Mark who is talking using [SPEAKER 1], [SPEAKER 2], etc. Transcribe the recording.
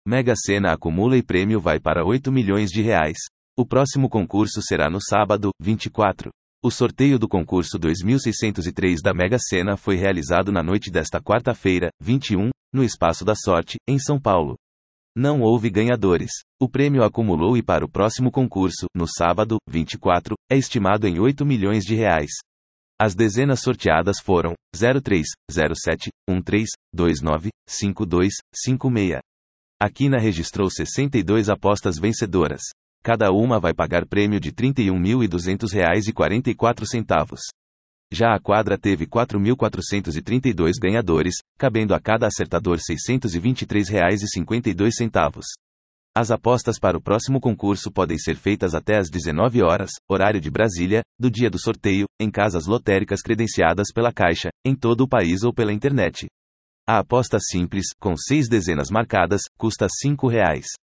[SPEAKER 1] Mega Sena acumula e prêmio vai para R$8 milhões. O próximo concurso será no sábado, 24. O sorteio do concurso 2603 da Mega Sena foi realizado na noite desta quarta-feira, 21, no Espaço da Sorte, em São Paulo. Não houve ganhadores. O prêmio acumulou e para o próximo concurso, no sábado, 24, é estimado em R$8 milhões. As dezenas sorteadas foram 03, 07, 13, 29, 52, 56. A quina registrou 62 apostas vencedoras. Cada uma vai pagar prêmio de R$ 31.200,44. Já a quadra teve 4.432 ganhadores, cabendo a cada acertador R$ 623,52. As apostas para o próximo concurso podem ser feitas até às 19 horas, horário de Brasília, do dia do sorteio, em casas lotéricas credenciadas pela Caixa, em todo o país ou pela internet. A aposta simples, com 6 dezenas marcadas, custa R$ 5.